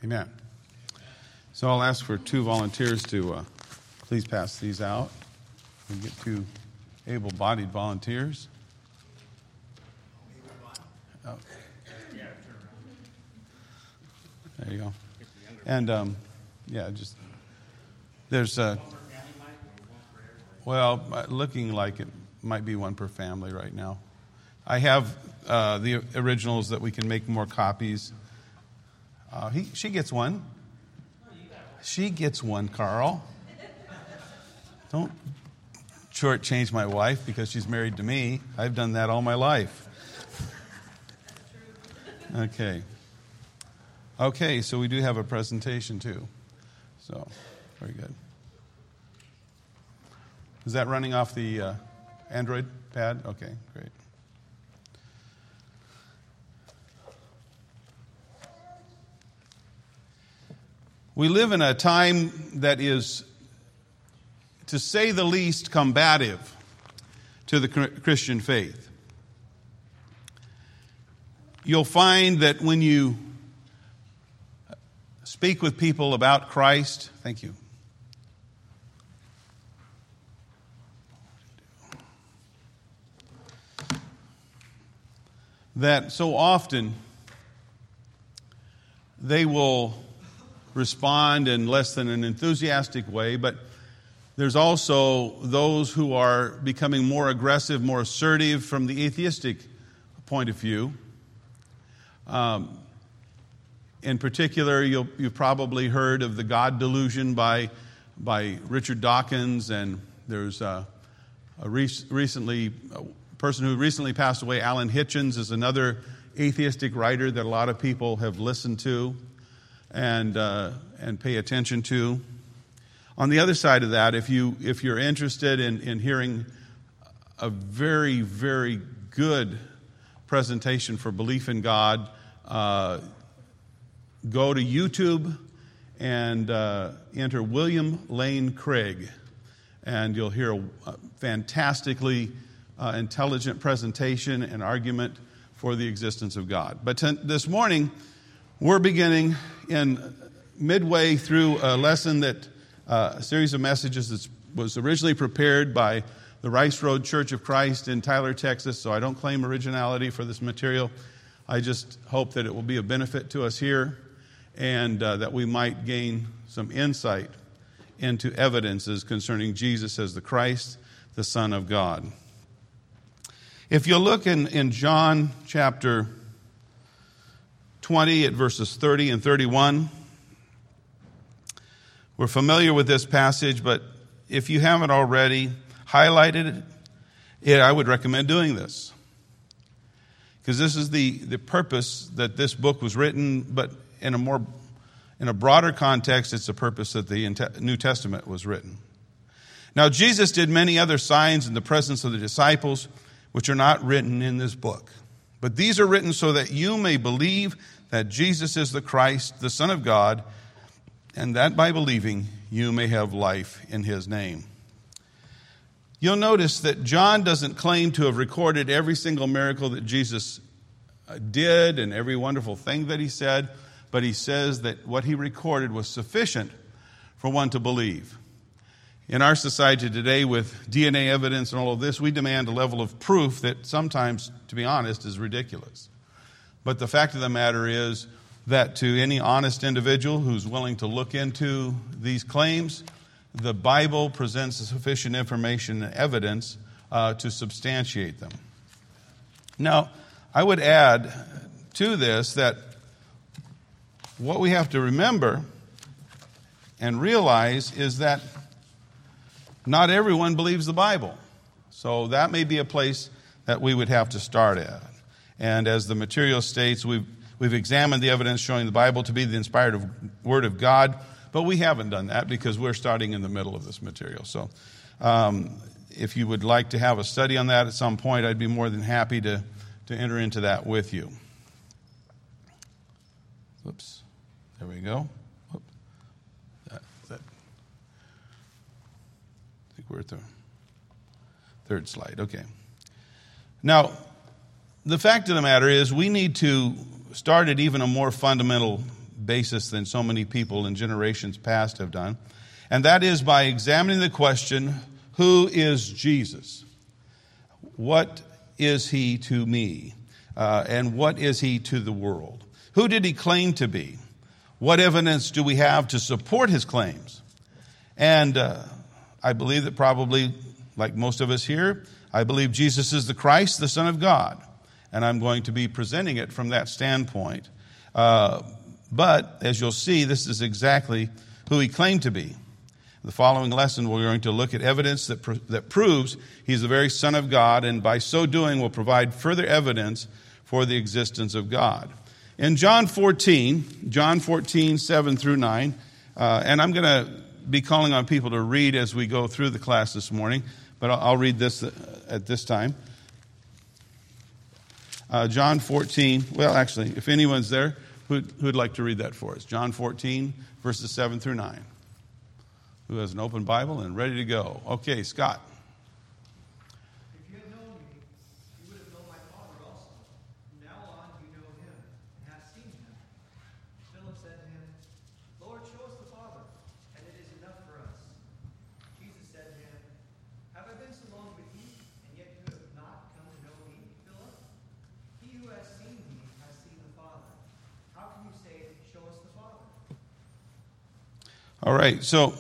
Amen. So I'll ask for 2 volunteers to please pass these out. We get 2 able-bodied volunteers. Oh. There you go. And just there's looking like it might be 1 per family right now. I have the originals that we can make more copies. She gets 1. She gets 1, Carl. Don't shortchange my wife because she's married to me. I've done that all my life. Okay, so we do have a presentation too. So, very good. Is that running off the Android pad? Okay, great. We live in a time that is, to say the least, combative to the Christian faith. You'll find that when you speak with people about Christ, thank you. That so often they will respond in less than an enthusiastic way, but there's also those who are becoming more aggressive, more assertive from the atheistic point of view. In particular, you've probably heard of the God delusion by Richard Dawkins, and there's a person who recently passed away, Alan Hitchens, is another atheistic writer that a lot of people have listened to and pay attention to. On the other side of that, if you're interested in hearing a very, very good presentation for belief in God, go to YouTube and enter William Lane Craig, and you'll hear a fantastically intelligent presentation and argument for the existence of God. But this morning, we're beginning in midway through a lesson that a series of messages that was originally prepared by the Rice Road Church of Christ in Tyler, Texas, so I don't claim originality for this material. I just hope that it will be a benefit to us here and that we might gain some insight into evidences concerning Jesus as the Christ, the Son of God. If you look in John chapter 20 at verses 30 and 31, we're familiar with this passage, but if you haven't already highlighted it, I would recommend doing this. Because this is the purpose that this book was written, but in a broader context, it's the purpose that the New Testament was written. Now, Jesus did many other signs in the presence of the disciples, which are not written in this book. But these are written so that you may believe that Jesus is the Christ, the Son of God, and that by believing you may have life in his name. You'll notice that John doesn't claim to have recorded every single miracle that Jesus did and every wonderful thing that he said, but he says that what he recorded was sufficient for one to believe. In our society today, with DNA evidence and all of this, we demand a level of proof that sometimes, to be honest, is ridiculous. But the fact of the matter is that to any honest individual who's willing to look into these claims, the Bible presents sufficient information and evidence to substantiate them. Now, I would add to this that what we have to remember and realize is that not everyone believes the Bible. So that may be a place that we would have to start at. And as the material states, we've examined the evidence showing the Bible to be the inspired Word of God, but we haven't done that because we're starting in the middle of this material. So if you would like to have a study on that at some point, I'd be more than happy to enter into that with you. Whoops. There we go. I think we're at the third slide. Okay. Now, the fact of the matter is we need to start at even a more fundamental basis than so many people in generations past have done. And that is by examining the question, who is Jesus? What is he to me? And what is he to the world? Who did he claim to be? What evidence do we have to support his claims? And I believe that probably, like most of us here, I believe Jesus is the Christ, the Son of God. And I'm going to be presenting it from that standpoint. But, as you'll see, this is exactly who he claimed to be. The following lesson, we're going to look at evidence that proves he's the very Son of God, and by so doing will provide further evidence for the existence of God. In John 14, 7 through 9, and I'm going to be calling on people to read as we go through the class this morning, but I'll read this at this time. John 14, well, actually, if anyone's there, who'd like to read that for us? John 14, verses 7 through 9. Who has an open Bible and ready to go? Okay, Scott. If you had known me, you would have known my Father also. From now on, you know him and have seen him. Philip said to him, Lord, show us the Father, and it is enough for us. Jesus said to him, have I been so long with you, and yet you have not come to know me, Philip? He who has seen me has seen the Father. How can you say, show us the Father? All right, so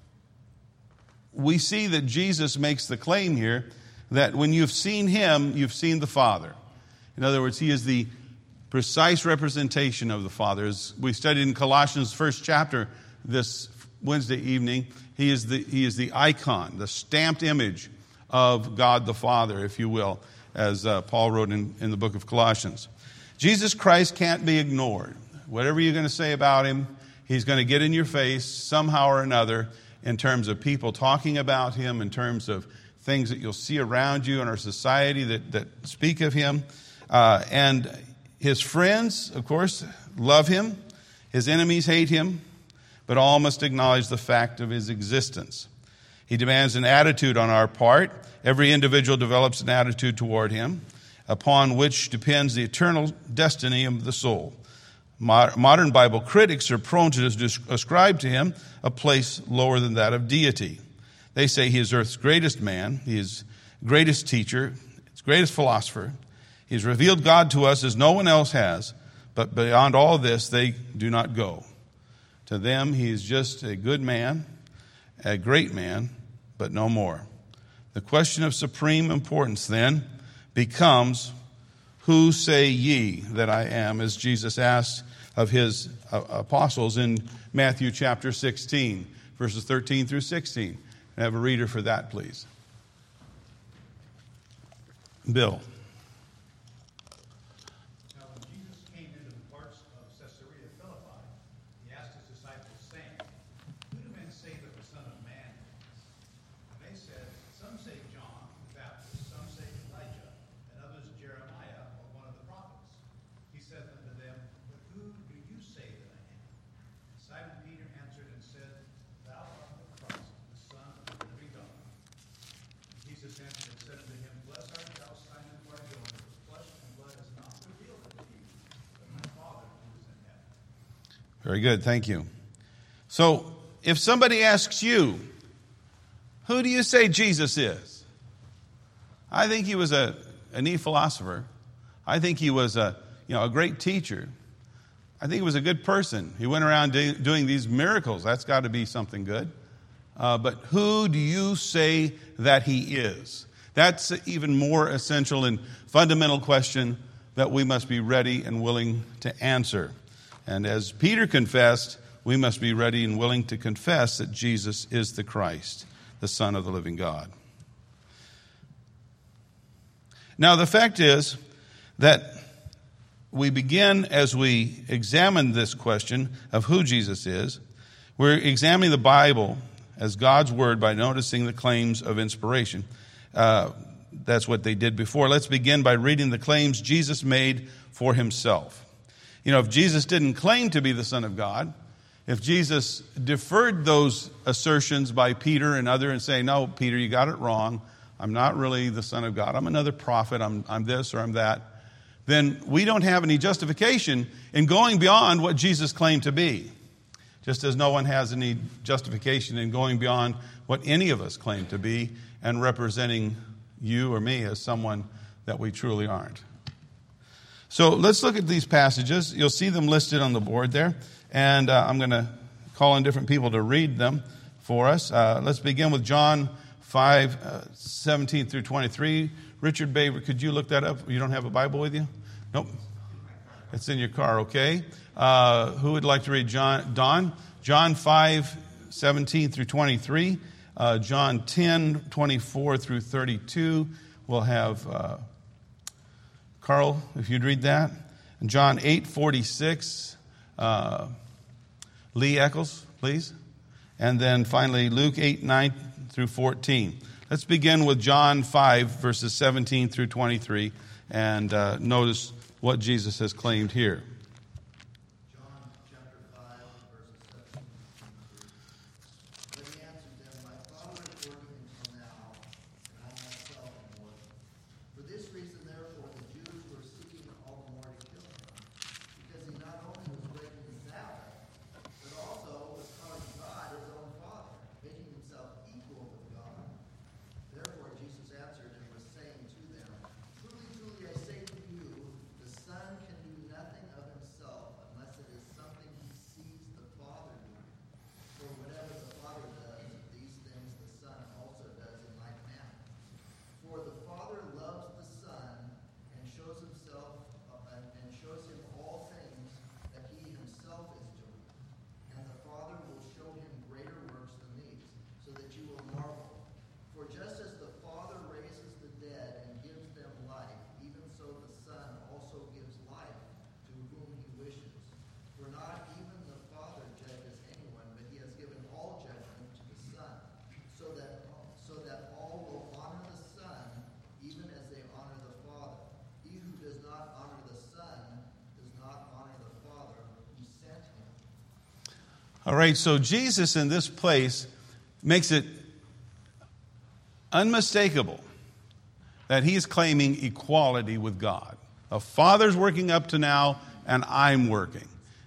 we see that Jesus makes the claim here that when you've seen him, you've seen the Father. In other words, he is the precise representation of the Father. As we studied in Colossians' first chapter this Wednesday evening, he is the icon, the stamped image of God the Father, if you will, as Paul wrote in the book of Colossians. Jesus Christ can't be ignored. Whatever you're going to say about him, he's going to get in your face somehow or another, in terms of people talking about him, in terms of things that you'll see around you in our society that speak of him. And his friends, of course, love him. His enemies hate him. But all must acknowledge the fact of his existence. He demands an attitude on our part. Every individual develops an attitude toward him, upon which depends the eternal destiny of the soul. Modern Bible critics are prone to ascribe to him a place lower than that of deity. They say he is earth's greatest man, he is greatest teacher, his greatest philosopher. He's revealed God to us as no one else has, but beyond all this, they do not go. To them, he is just a good man, a great man, but no more. The question of supreme importance then becomes, who say ye that I am, as Jesus asked of his apostles in Matthew chapter 16, verses 13 through 16. I have a reader for that, please. Bill. Now, when Jesus came into the parts of Caesarea Philippi, he asked his disciples, saying, who do men say that the Son of Man is? And they said, some say John the Baptist, some say Elijah, and others Jeremiah or one of the prophets. He said unto them, but who do you say that I am? Simon Peter answered and said, thou art the Christ, the Son of the living God. Jesus answered and said unto him, blessed art thou, Simon Bar-Jonah, for flesh and blood has not revealed it to you, but my Father who is in heaven. Very good, thank you. So, if somebody asks you, who do you say Jesus is? I think he was a neat philosopher. I think he was a great teacher. I think he was a good person. He went around doing these miracles. That's got to be something good. But who do you say that he is? That's an even more essential and fundamental question that we must be ready and willing to answer. And as Peter confessed, we must be ready and willing to confess that Jesus is the Christ, the Son of the living God. Now, the fact is that we begin, as we examine this question of who Jesus is, we're examining the Bible as God's Word by noticing the claims of inspiration. That's what they did before. Let's begin by reading the claims Jesus made for himself. You know, if Jesus didn't claim to be the Son of God, if Jesus deferred those assertions by Peter and others and saying, no, Peter, you got it wrong. I'm not really the Son of God. I'm another prophet. I'm this or I'm that. then we don't have any justification in going beyond what Jesus claimed to be. Just as no one has any justification in going beyond what any of us claim to be and representing you or me as someone that we truly aren't. So let's look at these passages. You'll see them listed on the board there. And I'm going to call on different people to read them for us. Let's begin with John 5, 17 through 23. Richard Baber, could you look that up? You don't have a Bible with you? Nope. It's in your car, okay. Who would like to read Don? John 5, 17 through 23. John 10, 24 through 32. We'll have Carl, if you'd read that. And John 8, 46. Lee Eccles, please. And then finally Luke 8, 9 through 14. Let's begin with John 5, verses 17 through 23, and notice what Jesus has claimed here. John chapter 5, verses 17 through 23. But he answered them, My Father is working until now, and I myself am working. For this reason, therefore, the Jews were seeking all the more to kill him, because he not only was breaking the Sabbath, but also was calling God his own Father, making himself equal with God. Therefore Jesus answered and was saying to them, Truly, truly, I say to you, the Son can do nothing of himself unless it is something he sees the Father doing. For whatever the Father does, these things the Son also does in like manner. For the Father loves the Son and shows him all things that he himself is doing. And the Father will show him greater works than these, so that you will marvel. For just as the Father raises the dead and gives them life, even so the Son also gives life to whom he wishes. For not even the Father judges anyone, but he has given all judgment to the Son, so that all will honor the Son, even as they honor the Father. He who does not honor the Son does not honor the Father who sent him. All right, so Jesus in this place makes it unmistakable that he's claiming equality with God. The Father's working up to now, and I'm working.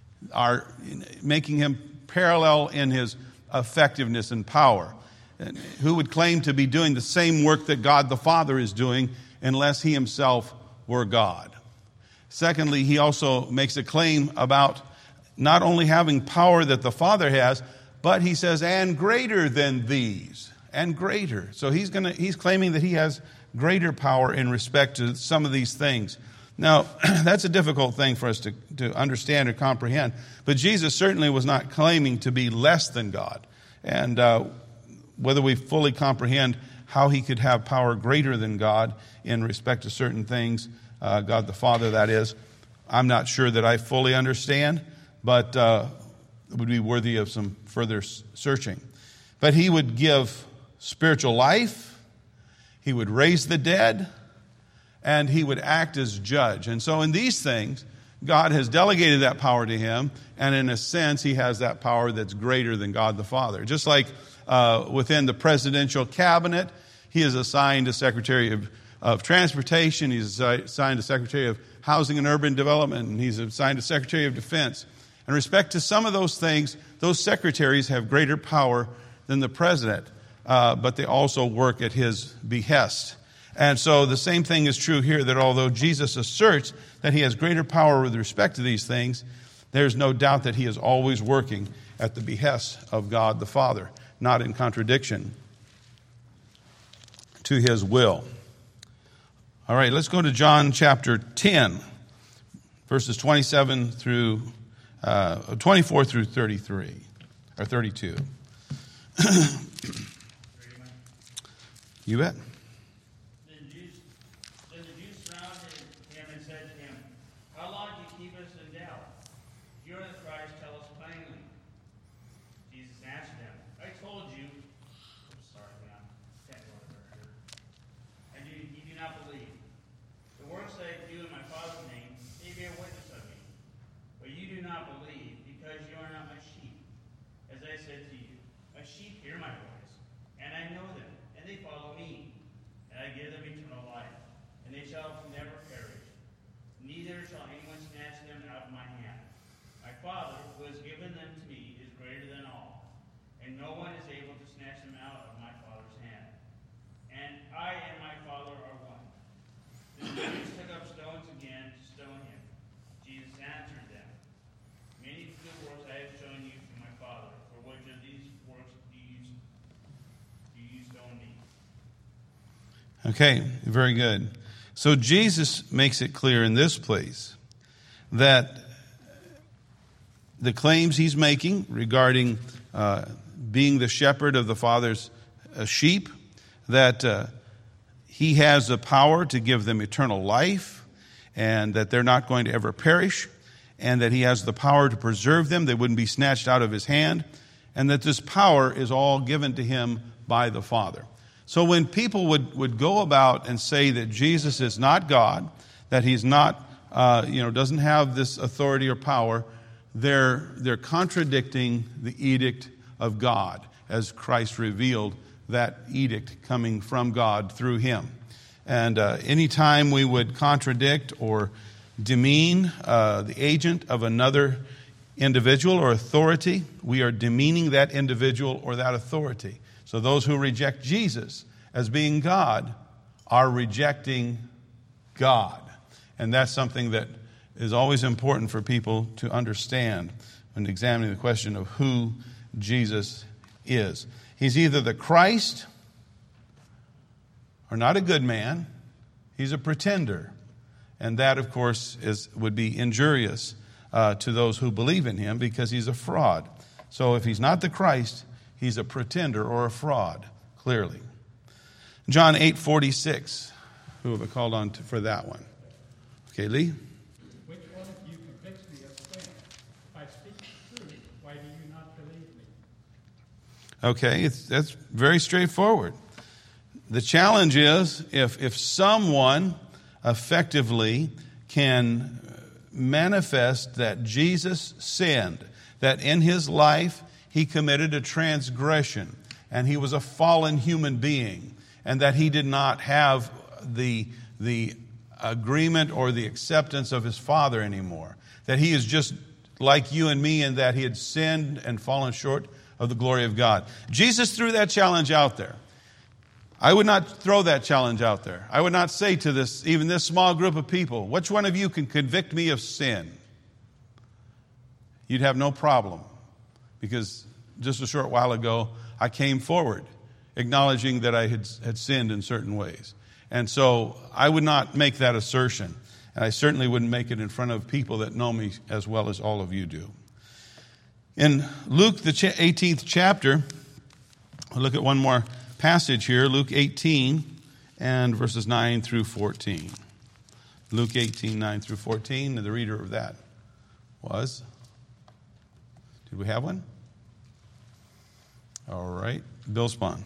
Making him parallel in his effectiveness and power. And who would claim to be doing the same work that God the Father is doing unless he himself were God? Secondly, he also makes a claim about not only having power that the Father has, but he says, and greater than these. And greater. So he's claiming that he has greater power in respect to some of these things. Now, that's a difficult thing for us to understand or comprehend. But Jesus certainly was not claiming to be less than God. And whether we fully comprehend how he could have power greater than God in respect to certain things, God the Father, that is, I'm not sure that I fully understand, but it would be worthy of some further searching. But he would give spiritual life, he would raise the dead, and he would act as judge. And so in these things, God has delegated that power to him, and in a sense, he has that power that's greater than God the Father. Just like within the presidential cabinet, he is assigned a Secretary of Transportation, he's assigned a Secretary of Housing and Urban Development, and he's assigned a Secretary of Defense. In respect to some of those things, those secretaries have greater power than the president, but they also work at his behest. And so the same thing is true here, that although Jesus asserts that he has greater power with respect to these things, there's no doubt that he is always working at the behest of God the Father, not in contradiction to his will. All right, let's go to John chapter 10, verses 24 through 33, or 32. You bet. Then the Jews surrounded him and said to him, How long do you keep us in doubt? If you are the Christ, tell us plainly. Jesus answered them, I told you. And you do not believe. The works that I do in my Father's name, they bear witness of me. But you do not believe, because you are not my sheep. As I said to you, my sheep hear my voice, and I know them, and they follow me. And I give them eternal life, and they shall never perish. Neither snatch them out of my Father's hand. And I and my Father are one. Then the Jews took up stones again to stone him. Jesus answered them, many good works I have shown you from my Father. For which of these works do you stone me? Okay, very good. So Jesus makes it clear in this place that the claims he's making regarding being the shepherd of the Father's sheep, that he has the power to give them eternal life, and that they're not going to ever perish, and that he has the power to preserve them, they wouldn't be snatched out of his hand, and that this power is all given to him by the Father. So when people would go about and say that Jesus is not God, that he's not, doesn't have this authority or power, they're contradicting the edict of God, as Christ revealed that edict coming from God through him. And anytime we would contradict or demean the agent of another individual or authority, we are demeaning that individual or that authority. So those who reject Jesus as being God are rejecting God. And that's something that is always important for people to understand when examining the question of who Jesus is. He's either the Christ or not a good man. He's a pretender. And that, of course, would be injurious to those who believe in him, because he's a fraud. So if he's not the Christ, he's a pretender or a fraud, clearly. John 8:46. Who have I called on for that one? Okay, Lee? Which one of you convicts me of sin? If I speak the truth, why do you not believe me? Okay, that's very straightforward. The challenge is if someone effectively can manifest that Jesus sinned, that in his life he committed a transgression, and he was a fallen human being, and that he did not have the agreement or the acceptance of his Father anymore, that he is just like you and me in that he had sinned and fallen short of the glory of God. Jesus threw that challenge out there. I would not throw that challenge out there. I would not say to this small group of people, which one of you can convict me of sin? You'd have no problem, because just a short while ago, I came forward acknowledging that I had sinned in certain ways. And so I would not make that assertion. And I certainly wouldn't make it in front of people that know me as well as all of you do. In Luke, the 18th chapter, we'll look at one more passage here, Luke 18 and verses 9 through 14. Luke 18, 9 through 14, and the reader of that was? Did we have one? All right, Bill Spahn.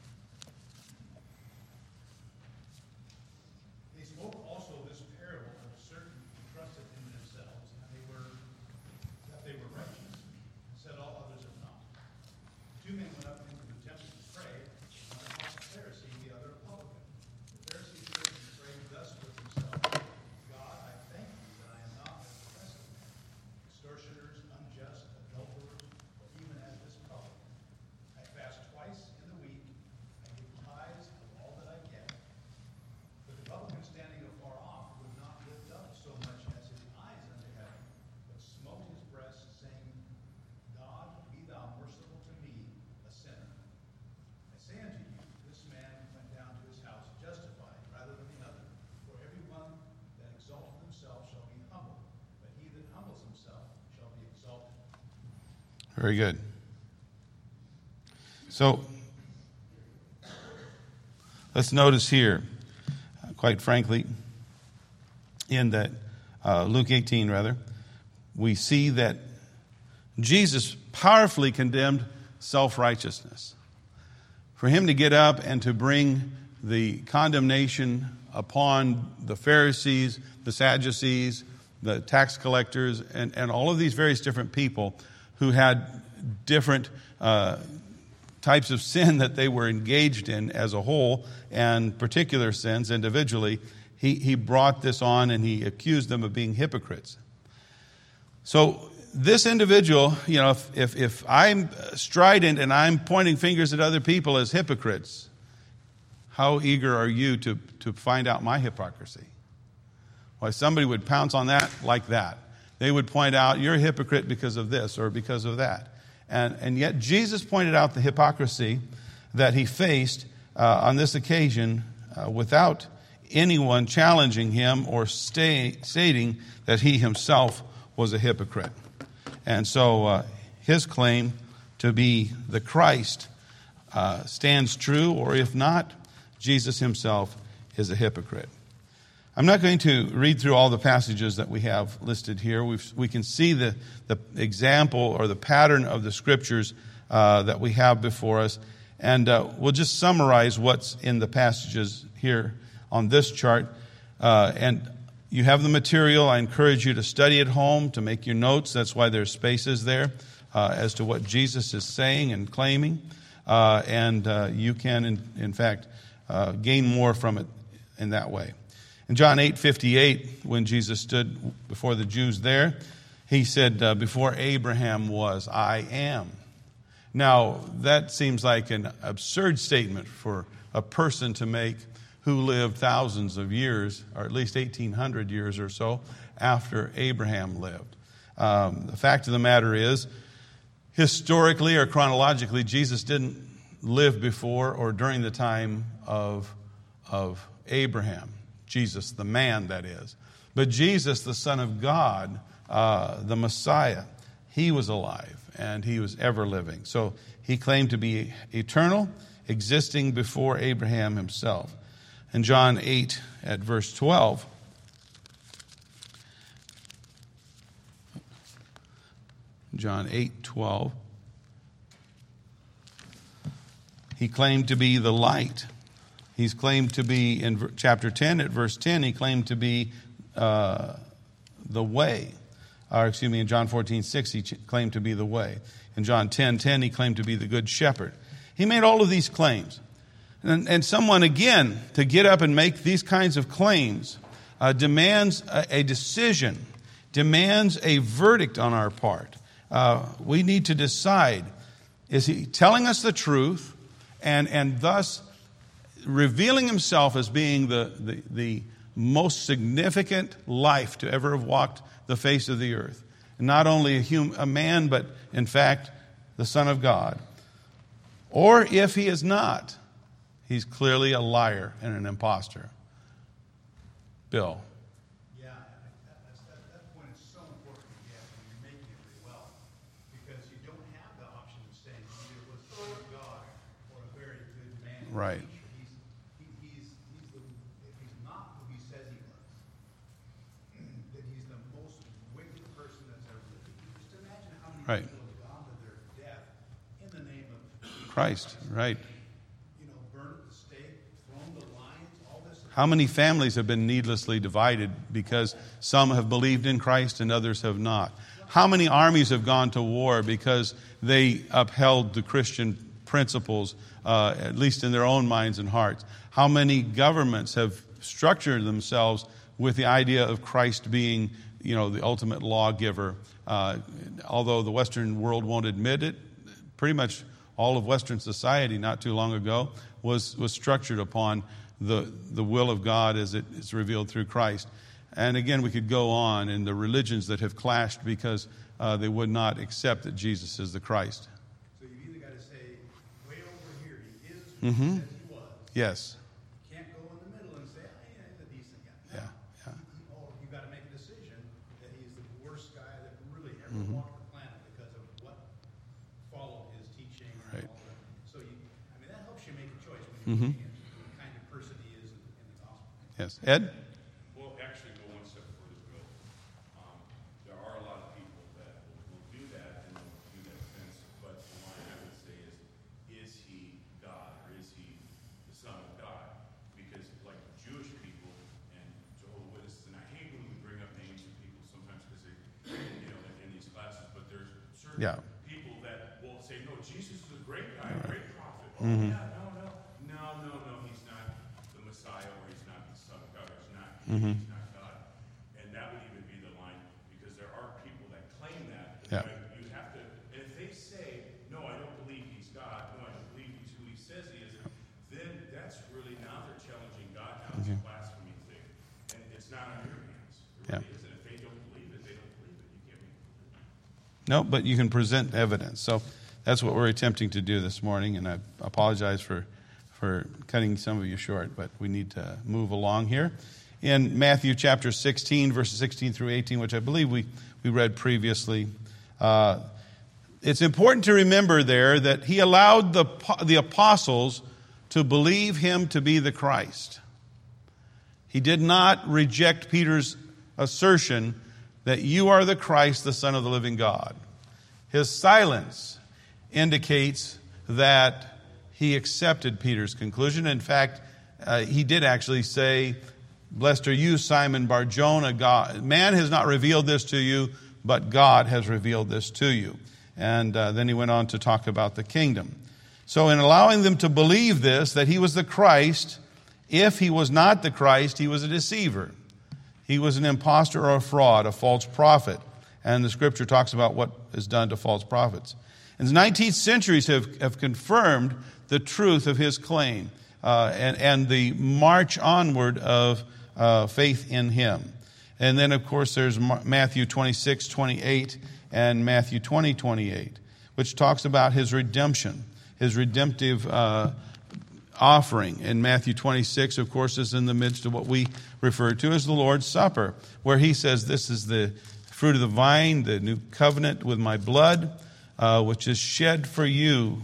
They spoke also this parable of certain who trusted in themselves, and that they were righteous, and said all others have not. Two men went up into the temple to pray, one a Pharisee, the other a publican. The Pharisee stood and prayed thus with himself: God, I thank you that I am not as the rest of men, extortioners, unjust, adulterers, or even as this publican. I fast twice in the week. I give tithes of all that I get. But the publican, standing afar off, would not lift up so much as his eyes unto heaven, but smote his breast, saying, God, be thou merciful to me, a sinner. I say unto you, this man went down to his house justified rather than the other. For everyone that exalteth himself shall be humbled, but he that humbles himself shall be exalted. Very good. So, let's notice here, quite frankly, in that Luke 18, we see that Jesus powerfully condemned self-righteousness. For him to get up and to bring the condemnation upon the Pharisees, the Sadducees, the tax collectors, and all of these various different people who had different types of sin that they were engaged in as a whole, and particular sins individually, he brought this on and he accused them of being hypocrites. So this individual, if I'm strident and I'm pointing fingers at other people as hypocrites, how eager are you to find out my hypocrisy? Why, somebody would pounce on that like that. They would point out, you're a hypocrite because of this or because of that. And yet Jesus pointed out the hypocrisy that he faced on this occasion without anyone challenging him or stating that he himself was a hypocrite. And so his claim to be the Christ stands true, or if not, Jesus himself is a hypocrite. I'm not going to read through all the passages that we have listed here. We can see the example or the pattern of the scriptures that we have before us. And we'll just summarize what's in the passages here on this chart. And you have the material. I encourage you to study at home, to make your notes. That's why there's spaces there as to what Jesus is saying and claiming. And you can, in fact, gain more from it in that way. In John 8:58, when Jesus stood before the Jews there, he said, before Abraham was, I am. Now, that seems like an absurd statement for a person to make who lived thousands of years, or at least 1,800 years or so, after Abraham lived. The fact of the matter is, historically or chronologically, Jesus didn't live before or during the time of Abraham. Jesus, the man, that is. But Jesus, the Son of God, the Messiah, he was alive and he was ever living. So he claimed to be eternal, existing before Abraham himself. In John 8 at verse 12, John 8:12, he claimed to be the light. He's claimed to be, in chapter 10, at verse 10, he claimed to be the way. In John 14:6, he claimed to be the way. In John 10:10, he claimed to be the good shepherd. He made all of these claims. And someone, again, to get up and make these kinds of claims demands a decision, demands a verdict on our part. We need to decide, is he telling us the truth and thus revealing himself as being the most significant life to ever have walked the face of the earth? Not only a man, but in fact, the Son of God. Or if he is not, he's clearly a liar and an imposter. Bill. Yeah, that point is so important, yes, and you're making it really well. Because you don't have the option of saying either was the Son of God or a very good man. Right. If he's not who he says he was, then he's the most wicked person that's ever lived. Just imagine how many Right. people have gone to their death in the name of Christ, right. Burned at the stake, thrown to lions, all this. How many families have been needlessly divided because some have believed in Christ and others have not? How many armies have gone to war because they upheld the Christian principles, at least in their own minds and hearts? How many governments have structured themselves with the idea of Christ being, the ultimate lawgiver? Although the Western world won't admit it, pretty much all of Western society not too long ago was structured upon the will of God as it is revealed through Christ. And again, we could go on in the religions that have clashed because they would not accept that Jesus is the Christ. So you've either got to say, way over here, he is who he says he was. Yes. You can't go in the middle and say, yeah, he's a decent guy. Yeah. You've got to make a decision that he's the worst guy that really ever walked the planet because of what followed his teaching and Right. all that. So that helps you make a choice when you're looking at the kind of person he is in the gospel. Yes. Ed? Well, actually, go one step further, Bill. There are a lot of people that will do that and will do that offense, but the line I would say is he God or is he the Son of God? Because like Jewish people and Jehovah's Witnesses, and I hate when we bring up names of people sometimes because they, in these classes, but there's certain people that will say, no, Jesus is a great guy, a great prophet. Oh, yeah, no, he's not the Messiah or he's not the Son of God, or he's not God. And that would even be the line, because there are people that claim that No, but you can present evidence. So that's what we're attempting to do this morning, and I apologize for cutting some of you short, but we need to move along here. In Matthew chapter 16, verses 16 through 18, which I believe we read previously, it's important to remember there that he allowed the apostles to believe him to be the Christ. He did not reject Peter's assertion that you are the Christ, the Son of the living God. His silence indicates that he accepted Peter's conclusion. In fact, he did actually say, "Blessed are you, Simon Bar-Jonah. God, man has not revealed this to you, but God has revealed this to you." And then he went on to talk about the kingdom. So in allowing them to believe this, that he was the Christ, if he was not the Christ, he was a deceiver. He was an impostor or a fraud, a false prophet. And the scripture talks about what is done to false prophets. And the 19th centuries have confirmed the truth of his claim and the march onward of faith in him. And then, of course, there's Matthew 26:28 and Matthew 20:28, which talks about his redemption, his redemptive offering. And Matthew 26, of course, is in the midst of what we refer to as the Lord's Supper, where he says, "This is the fruit of the vine, the new covenant with my blood, which is shed for you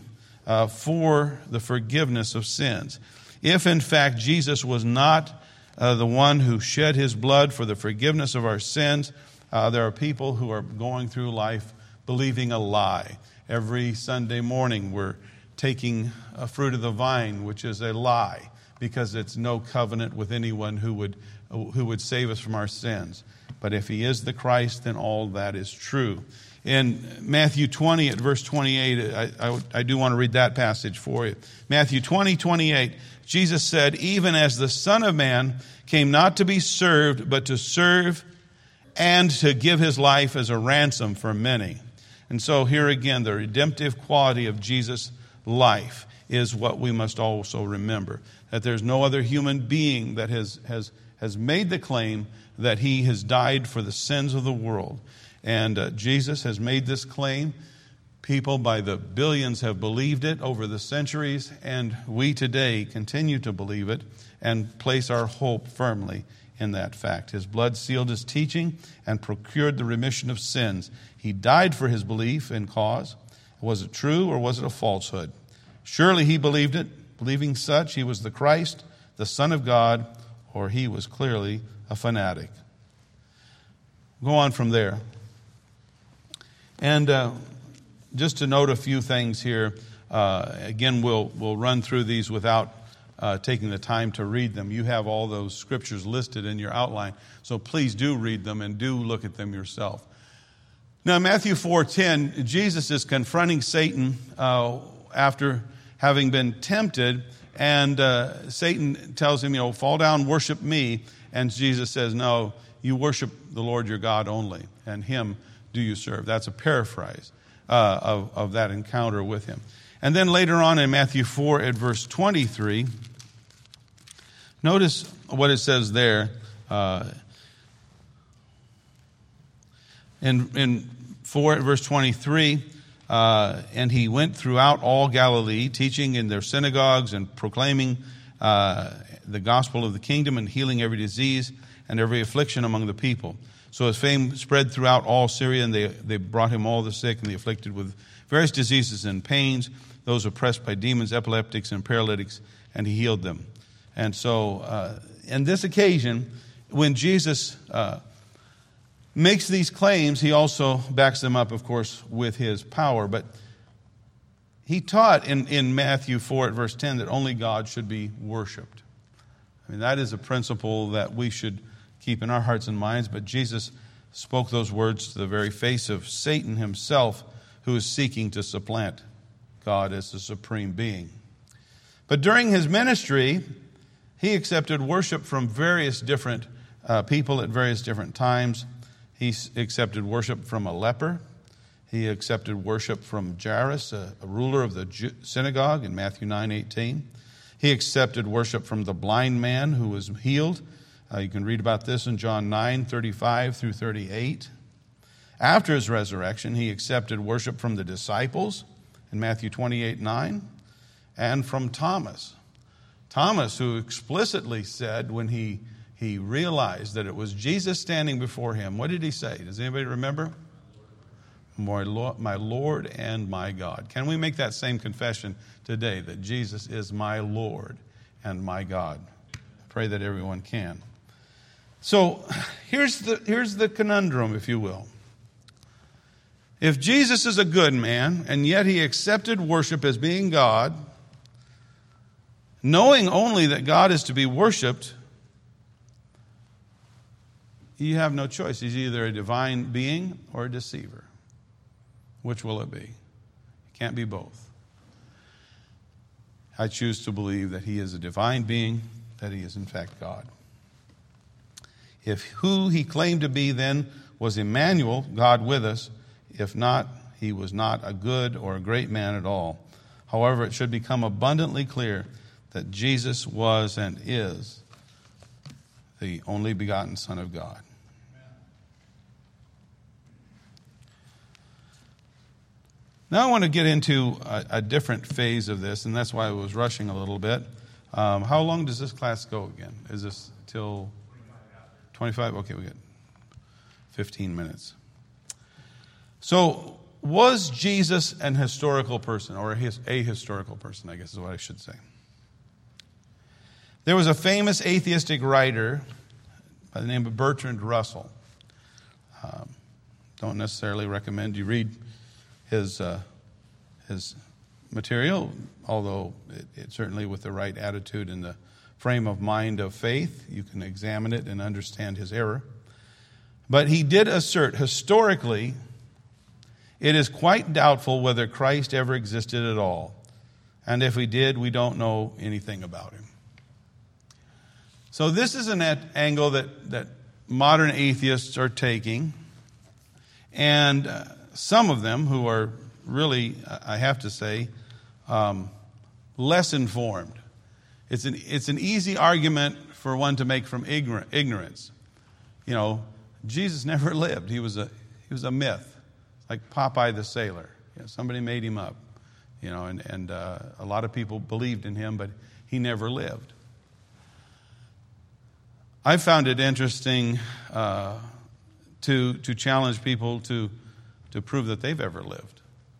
for the forgiveness of sins." If, in fact, Jesus was not the one who shed his blood for the forgiveness of our sins, there are people who are going through life believing a lie. Every Sunday morning we're taking a fruit of the vine, which is a lie, because it's no covenant with anyone who would save us from our sins. But if he is the Christ, then all that is true. In Matthew 20 at verse 28, I do want to read that passage for you. Matthew 20:28, Jesus said, "Even as the Son of Man came not to be served, but to serve and to give his life as a ransom for many." And so here again, the redemptive quality of Jesus' life is what we must also remember. That there's no other human being that has made the claim that he has died for the sins of the world. And Jesus has made this claim. People by the billions have believed it over the centuries, and we today continue to believe it and place our hope firmly in that fact. His blood sealed his teaching and procured the remission of sins. He died for his belief and cause. Was it true or was it a falsehood? Surely he believed it. Believing such, he was the Christ, the Son of God, or he was clearly a fanatic. Go on from there. And just to note a few things here, again, we'll run through these without taking the time to read them. You have all those scriptures listed in your outline, so please do read them and do look at them yourself. Now, Matthew 4:10, Jesus is confronting Satan after having been tempted, and Satan tells him, fall down, worship me. And Jesus says, no, you worship the Lord your God only, and him do you serve. That's a paraphrase of that encounter with him. And then later on in Matthew 4 at verse 23, notice what it says there. In 4 at verse 23, and he went throughout all Galilee, teaching in their synagogues and proclaiming the gospel of the kingdom and healing every disease and every affliction among the people. So his fame spread throughout all Syria, and they brought him all the sick and the afflicted with various diseases and pains, those oppressed by demons, epileptics, and paralytics, and he healed them. And so, in this occasion, when Jesus makes these claims, he also backs them up, of course, with his power. But he taught in Matthew 4 at verse 10 that only God should be worshiped. I mean, that is a principle that we should keep in our hearts and minds. But Jesus spoke those words to the very face of Satan himself, who is seeking to supplant God as the supreme being. But during his ministry, he accepted worship from various different people at various different times. He accepted worship from a leper. He accepted worship from Jairus, a ruler of the synagogue, in Matthew 9:18. He accepted worship from the blind man who was healed. You can read about this in John 9:35 through 38. After his resurrection, he accepted worship from the disciples in Matthew 28:9, and from Thomas. Thomas, who explicitly said when he realized that it was Jesus standing before him, what did he say? Does anybody remember? My Lord and my God. Can we make that same confession today, that Jesus is my Lord and my God? I pray that everyone can. So here's the conundrum, if you will. If Jesus is a good man, and yet he accepted worship as being God, knowing only that God is to be worshiped, you have no choice. He's either a divine being or a deceiver. Which will it be? It can't be both. I choose to believe that he is a divine being, that he is in fact God. If who he claimed to be then was Emmanuel, God with us, if not, he was not a good or a great man at all. However, it should become abundantly clear that Jesus was and is the only begotten Son of God. Now I want to get into a different phase of this, and that's why I was rushing a little bit. How long does this class go again? Is this till 25? Okay, we got 15 minutes. So, was Jesus an historical person, or a historical person, I guess is what I should say. There was a famous atheistic writer by the name of Bertrand Russell. Don't necessarily recommend you read his material, although it certainly with the right attitude and the frame of mind of faith, you can examine it and understand his error. But he did assert historically, it is quite doubtful whether Christ ever existed at all. And if he did, we don't know anything about him. So this is an angle that modern atheists are taking. And some of them who are really, I have to say, less informed. It's an easy argument for one to make from ignorance. You know, Jesus never lived. He was a myth. Like Popeye the Sailor. You know, somebody made him up. You know, and a lot of people believed in him, but he never lived. I found it interesting to challenge people to prove that they've ever lived.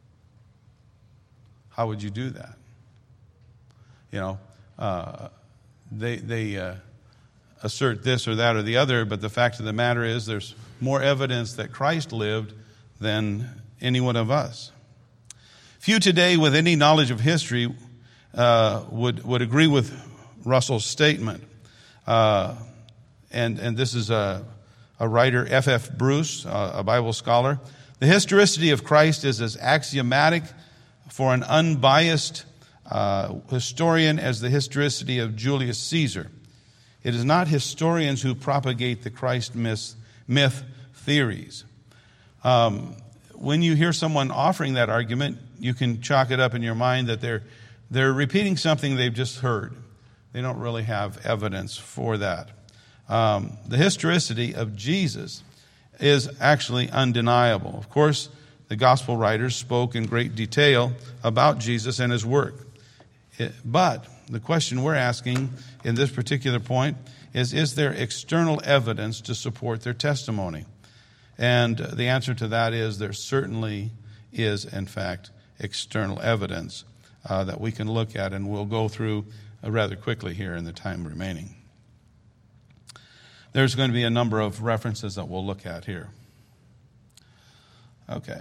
How would you do that? You know, they assert this or that or the other, but the fact of the matter is there's more evidence that Christ lived than any one of us. Few today with any knowledge of history would agree with Russell's statement. And this is a writer, F.F. Bruce, a Bible scholar. The historicity of Christ is as axiomatic for an unbiased historian as the historicity of Julius Caesar. It is not historians who propagate the Christ myth theories. When you hear someone offering that argument, you can chalk it up in your mind that they're repeating something they've just heard. They don't really have evidence for that. The historicity of Jesus is actually undeniable. Of course, the gospel writers spoke in great detail about Jesus and his work. But the question we're asking in this particular point is there external evidence to support their testimony? And the answer to that is there certainly is, in fact, external evidence that we can look at, and we'll go through rather quickly here in the time remaining. There's going to be a number of references that we'll look at here. Okay.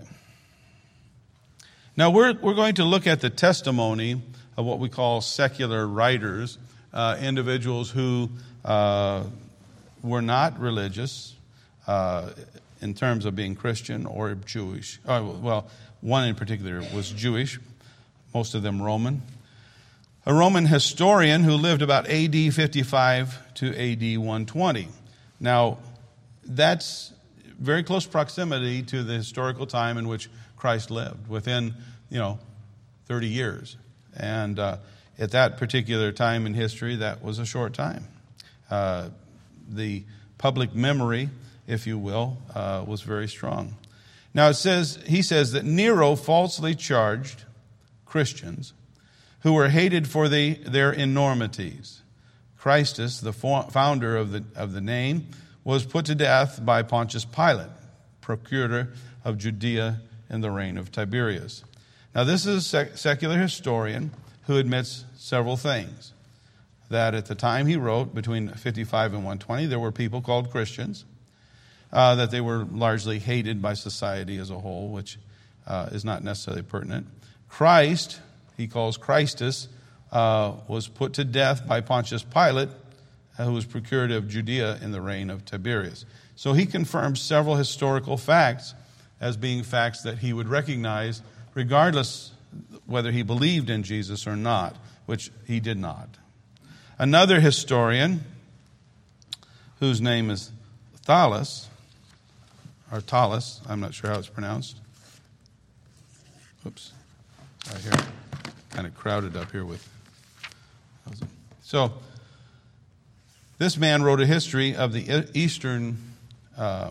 Now we're going to look at the testimony of what we call secular writers, individuals who were not religious in terms of being Christian or Jewish. Well, one in particular was Jewish, most of them Roman. A Roman historian who lived about AD 55 to AD 120. Now, that's very close proximity to the historical time in which Christ lived, within, 30 years. And at that particular time in history, that was a short time. The public memory, if you will, was very strong. Now he says that Nero falsely charged Christians who were hated for their enormities. Christus, the founder of the name, was put to death by Pontius Pilate, procurator of Judea in the reign of Tiberius. Now this is a secular historian who admits several things. That at the time he wrote, between 55 and 120, there were people called Christians, that they were largely hated by society as a whole, which is not necessarily pertinent. Christ, he calls Christus, was put to death by Pontius Pilate, who was procurator of Judea in the reign of Tiberius. So he confirms several historical facts as being facts that he would recognize regardless whether he believed in Jesus or not, which he did not. Another historian, whose name is Thallus, I'm not sure how it's pronounced. Oops. Right here. Kind of crowded up here with. So, this man wrote a history of the Eastern. Did I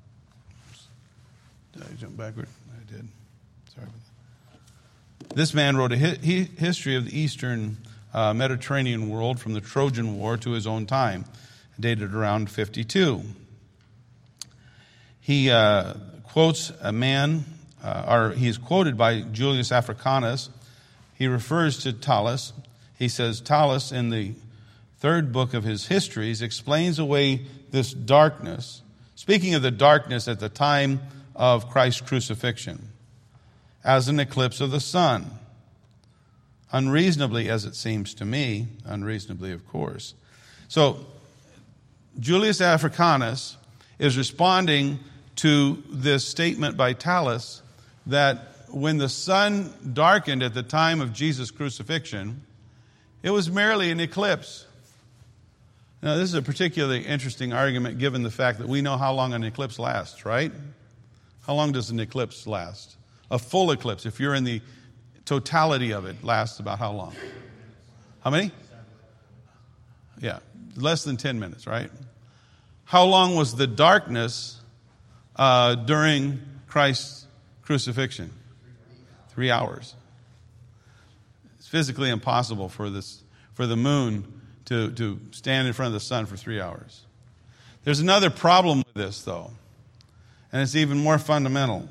jump backward? I did. Sorry about that. This man wrote a history of the Eastern Mediterranean world from the Trojan War to his own time, dated around 52. He quotes a man, or he is quoted by Julius Africanus. He refers to Thallus. He says, Thallus, in the third book of his histories, explains away this darkness, speaking of the darkness at the time of Christ's crucifixion, as an eclipse of the sun. Unreasonably, as it seems to me, unreasonably, of course. So, Julius Africanus is responding to this statement by Thallus that when the sun darkened at the time of Jesus' crucifixion, it was merely an eclipse. Now, this is a particularly interesting argument given the fact that we know how long an eclipse lasts, right? How long does an eclipse last? A full eclipse, if you're in the totality of it, lasts about how long? How many? Yeah, less than 10 minutes, right? How long was the darkness during Christ's crucifixion? 3 hours. It's physically impossible for the moon to stand in front of the sun for 3 hours. There's another problem with this, though, and it's even more fundamental.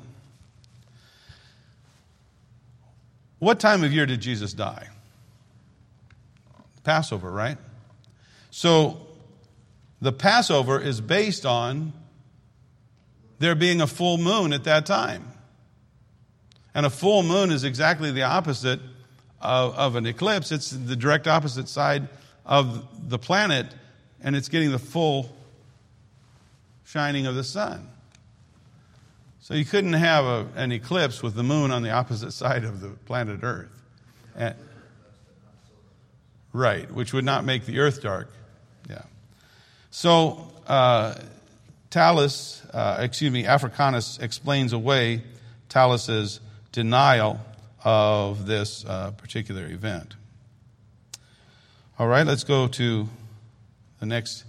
What time of year did Jesus die? Passover, right? So the Passover is based on there being a full moon at that time. And a full moon is exactly the opposite of an eclipse. It's the direct opposite side of the planet, and it's getting the full shining of the sun. So you couldn't have an eclipse with the moon on the opposite side of the planet Earth. Right, which would not make the earth dark. Yeah. So Africanus explains away Thallus's denial of this particular event. All right, let's go to the next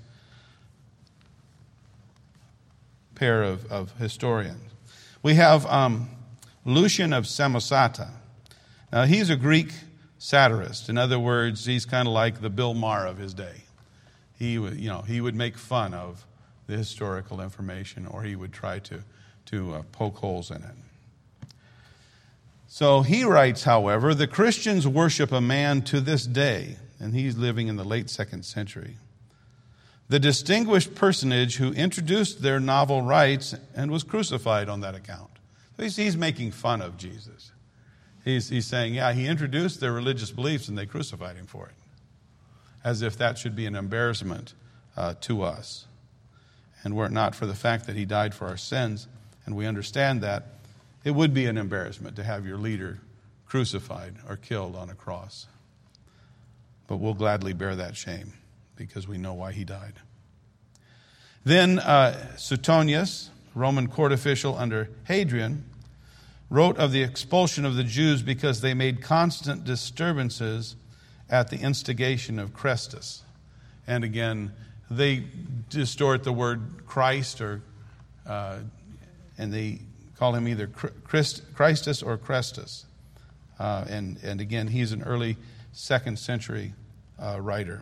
pair of historians. We have Lucian of Samosata. Now, he's a Greek satirist. In other words, he's kind of like the Bill Maher of his day. He would make fun of the historical information, or he would try to poke holes in it. So he writes, however, the Christians worship a man to this day, and he's living in the late 2nd century. The distinguished personage who introduced their novel rites and was crucified on that account. So he's making fun of Jesus. He's saying, yeah, he introduced their religious beliefs and they crucified him for it. As if that should be an embarrassment to us. And were it not for the fact that he died for our sins, and we understand that, it would be an embarrassment to have your leader crucified or killed on a cross. But we'll gladly bear that shame, because we know why he died. Then Suetonius, Roman court official under Hadrian, wrote of the expulsion of the Jews because they made constant disturbances at the instigation of Chrestus. And again, they distort the word Christ, and they call him either Christus or Crestus. And again, he's an early 2nd century writer.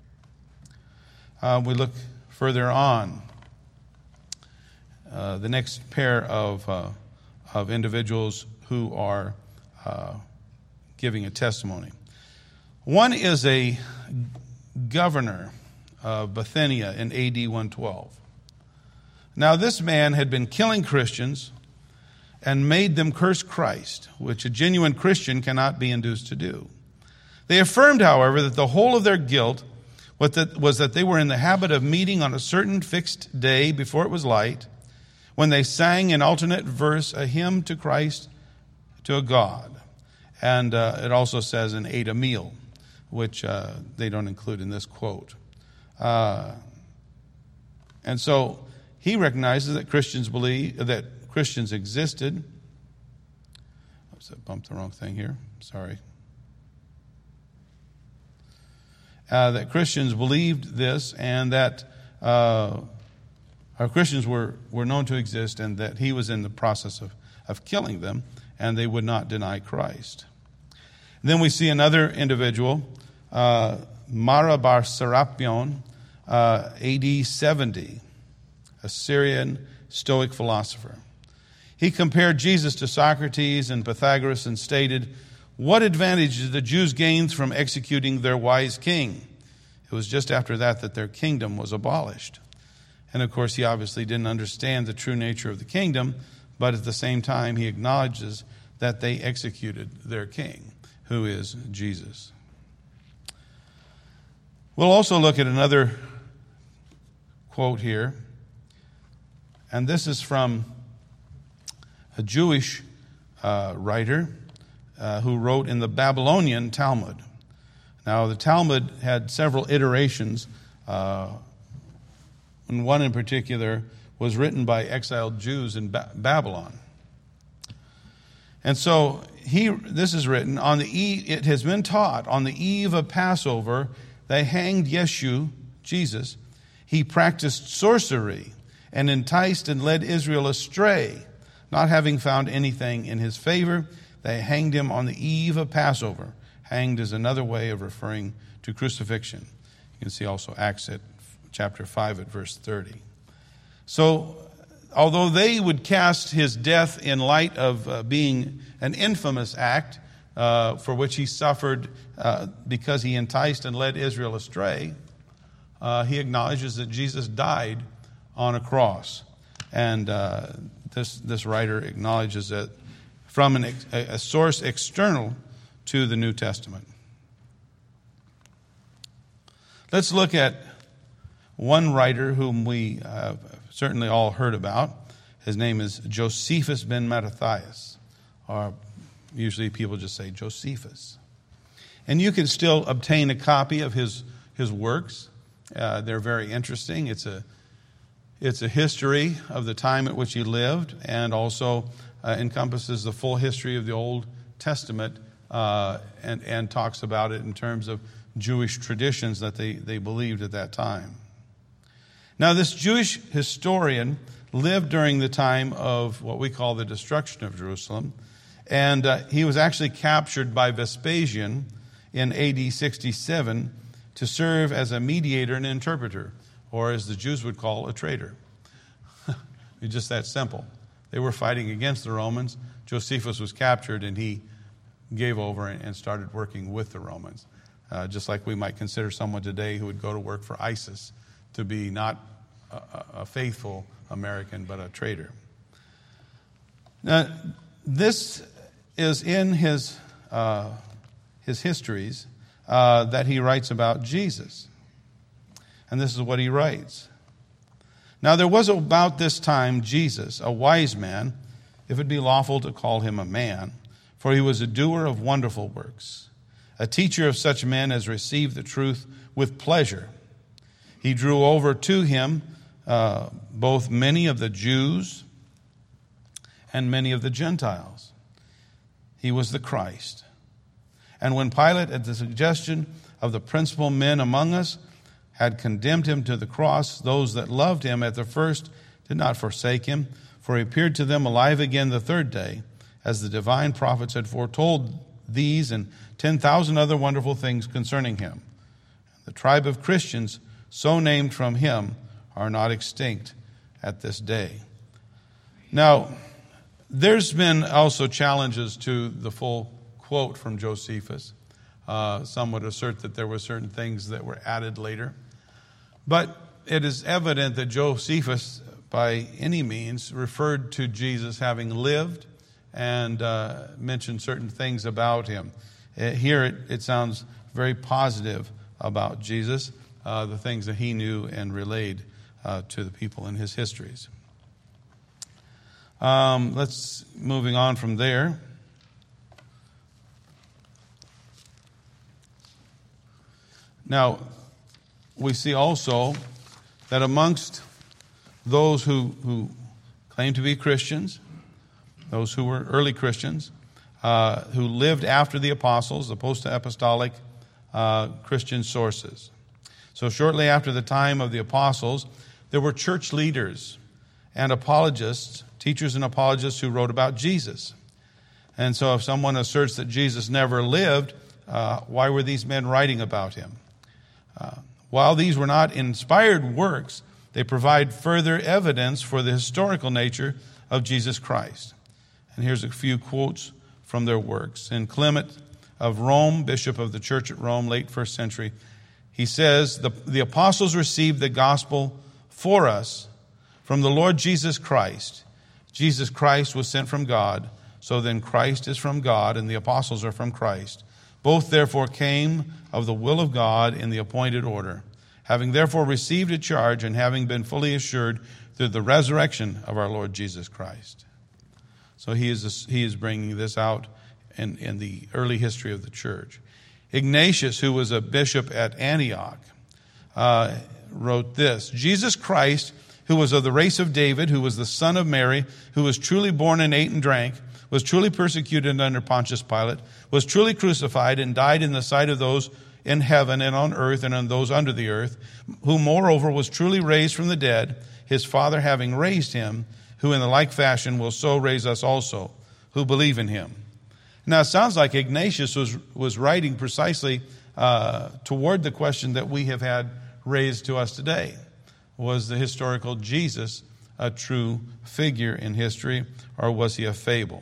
We look further on. The next pair of individuals who are giving a testimony. One is a governor of Bithynia in AD 112. Now, this man had been killing Christians and made them curse Christ, which a genuine Christian cannot be induced to do. They affirmed, however, that the whole of their guilt was that they were in the habit of meeting on a certain fixed day before it was light, when they sang in alternate verse a hymn to Christ, to a God. And it also says, and ate a meal, which they don't include in this quote. And so he recognizes that Christians believe that Christians existed. Oops, I bumped the wrong thing here. Sorry. That Christians believed this, and that our Christians were known to exist, and that he was in the process of killing them, and they would not deny Christ. And then we see another individual, Mara bar Serapion, AD 70, a Syrian Stoic philosopher. He compared Jesus to Socrates and Pythagoras and stated, "What advantage did the Jews gain from executing their wise king?" It was just after that their kingdom was abolished. And of course, he obviously didn't understand the true nature of the kingdom, but at the same time, he acknowledges that they executed their king, who is Jesus. We'll also look at another quote here, and this is from a Jewish writer who wrote in the Babylonian Talmud. Now, the Talmud had several iterations, and one in particular was written by exiled Jews in Babylon. And so this is written, it has been taught, on the eve of Passover, they hanged Yeshu, Jesus. He practiced sorcery and enticed and led Israel astray. Not having found anything in his favor, they hanged him on the eve of Passover. Hanged is another way of referring to crucifixion. You can see also Acts at chapter 5 at verse 30. So, although they would cast his death in light of being an infamous act for which he suffered because he enticed and led Israel astray, he acknowledges that Jesus died on a cross. And this writer acknowledges that from a source external to the New Testament. Let's look at one writer whom we certainly all heard about. His name is Josephus ben Mattathias, or usually people just say Josephus. And you can still obtain a copy of his works. They're very interesting. It's a history of the time at which he lived, and also encompasses the full history of the Old Testament, and talks about it in terms of Jewish traditions that they believed at that time. Now, this Jewish historian lived during the time of what we call the destruction of Jerusalem, and he was actually captured by Vespasian in AD 67 to serve as a mediator and interpreter, or as the Jews would call, a traitor. It's just that simple. They were fighting against the Romans. Josephus was captured, and he gave over and started working with the Romans. Just like we might consider someone today who would go to work for ISIS to be not a faithful American, but a traitor. Now, this is in his histories that he writes about Jesus. And this is what he writes. Now there was about this time Jesus, a wise man, if it be lawful to call him a man, for he was a doer of wonderful works, a teacher of such men as received the truth with pleasure. He drew over to him both many of the Jews and many of the Gentiles. He was the Christ. And when Pilate, at the suggestion of the principal men among us, had condemned him to the cross, those that loved him at the first did not forsake him, For he appeared to them alive again the third day, as the divine prophets had foretold these and 10,000 other wonderful things concerning him. The tribe of Christians, so named from him, are not extinct at this day. Now, there's been also challenges to the full quote from Josephus. Some would assert that there were certain things that were added later. But it is evident that Josephus, by any means, referred to Jesus having lived and mentioned certain things about him. Here it sounds very positive about Jesus, the things that he knew and relayed to the people in his histories. Let's moving on from there. Now, we see also that amongst those who claim to be Christians, those who were early Christians, who lived after the apostles, the post-apostolic Christian sources. So shortly after the time of the apostles, there were church leaders and apologists, teachers and apologists who wrote about Jesus. And so if someone asserts that Jesus never lived, why were these men writing about him? While these were not inspired works, they provide further evidence for the historical nature of Jesus Christ. And here's a few quotes from their works. In Clement of Rome, bishop of the church at Rome, late 1st century, he says, the apostles received the gospel for us from the Lord Jesus Christ. Jesus Christ was sent from God, so then Christ is from God, and the apostles are from Christ. Both therefore came of the will of God in the appointed order. Having therefore received a charge and having been fully assured through the resurrection of our Lord Jesus Christ. So he is bringing this out in the early history of the church. Ignatius, who was a bishop at Antioch, wrote this: Jesus Christ, who was of the race of David, who was the son of Mary, who was truly born and ate and drank, was truly persecuted under Pontius Pilate, was truly crucified and died in the sight of those in heaven and on earth and on those under the earth, who moreover was truly raised from the dead, his Father having raised him, who in the like fashion will so raise us also, who believe in him. Now it sounds like Ignatius was writing precisely toward the question that we have had raised to us today. Was the historical Jesus a true figure in history, or was he a fable?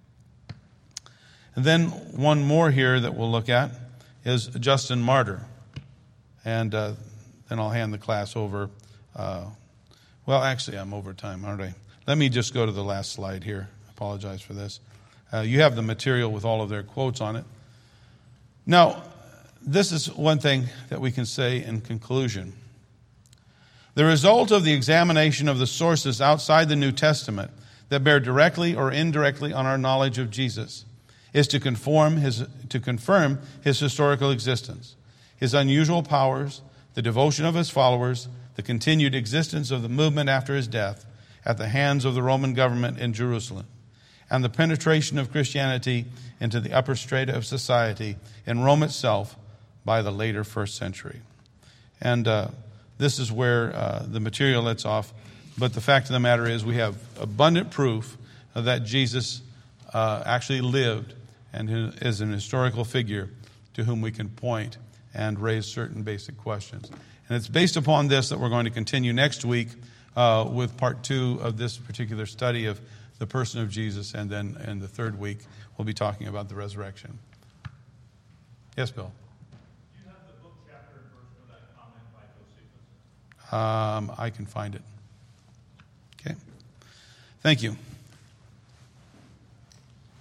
And then one more here that we'll look at is Justin Martyr. And then I'll hand the class over. Well, actually, I'm over time, aren't I? Let me just go to the last slide here. I apologize for this. You have the material with all of their quotes on it. Now, this is one thing that we can say in conclusion. The result of the examination of the sources outside the New Testament that bear directly or indirectly on our knowledge of Jesus is to confirm his historical existence, his unusual powers, the devotion of his followers, the continued existence of the movement after his death at the hands of the Roman government in Jerusalem, and the penetration of Christianity into the upper strata of society in Rome itself by the later 1st century. And this is where the material lets off. But the fact of the matter is we have abundant proof that Jesus actually lived and is an historical figure to whom we can point and raise certain basic questions. And it's based upon this that we're going to continue next week with part 2 of this particular study of the person of Jesus. And then in the third week, we'll be talking about the resurrection. Yes, Bill? Do you have the book, chapter, and verse for that comment by Josephus? I can find it. Okay. Thank you.